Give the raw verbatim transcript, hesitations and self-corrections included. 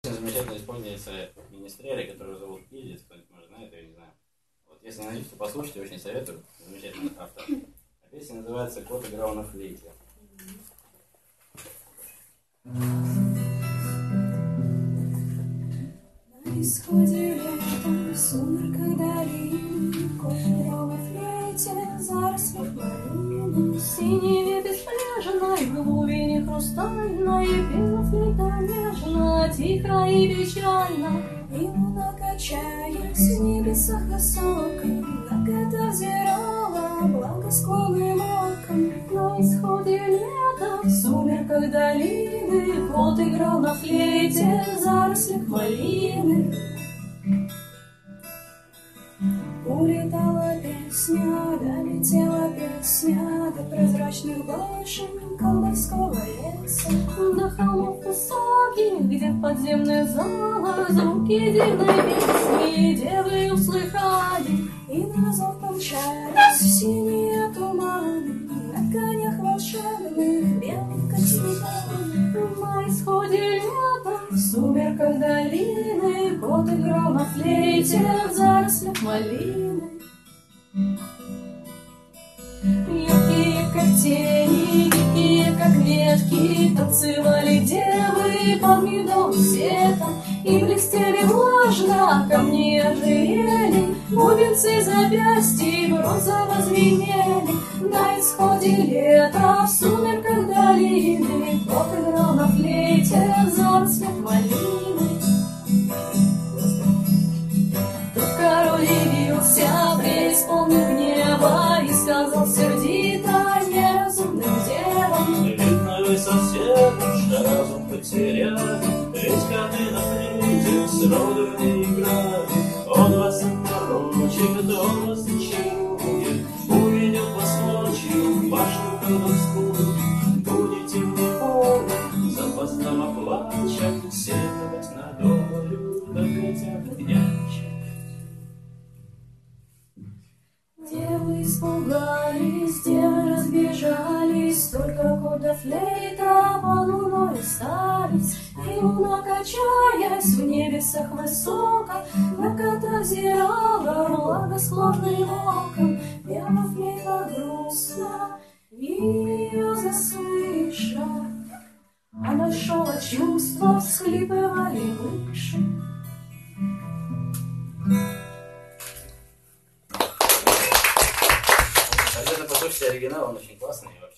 Очень замечательно исполнится Министрели, которую зовут Пиздец, кто-нибудь может знает, я не знаю. Вот, если найдете, то послушайте, очень советую. Замечательный автор. А песня называется «Кот играл на флейте». На исходе лета, в сумерках долины, кот играл на флейте, заросли малины. Синеве беспляжной, в глубине хрустальной, пела флейта нежно, тихо и печально. И луна, качаясь в небесах высоко, на кота взирала благосклонным оком. На исходе лета, в сумерках долины, кот играл на флейте, в зарослях малины. Улетала песня, долетела песня до прозрачных башен колдовского леса, до холмов высоких, где в подземных залах звуки дивной песни девы услыхали, и на зов помчались в синие туманы на конях волшебных белых как снега. На исходе лета, в сумерках долины, кот играл на флейте в зарослях малины. Легкие как тени, гибкие как ветки, танцевали девы под медовым светом, и блестели влажно камни ожерелья, бубенцы запястья бронзово звенели. На исходе лета, в сумерках долины, кот играл на флейте в зарослях малины. Тут король явился, преисполнив небо, и сказал сердито неразумным девам: видно, вы совсем уж разум потеряли, ведь коты на флейте сроду не играли. Он вас обморочит, он вас зачарует, уведет вас ночью в башню колдовскую. Будете в неволе, запоздало плача, сетовать на долю, да котят нянчат. Девы испугались, девы разбежались, только кот да флейта по луной остались. И луна, качаясь в небесах высоко, на кота взирала благосклонным оком. Пела флейта грустно, и ее заслыша, а большого чувства всхлипывали мыши. Обязательно послушайте оригинал, он очень классный.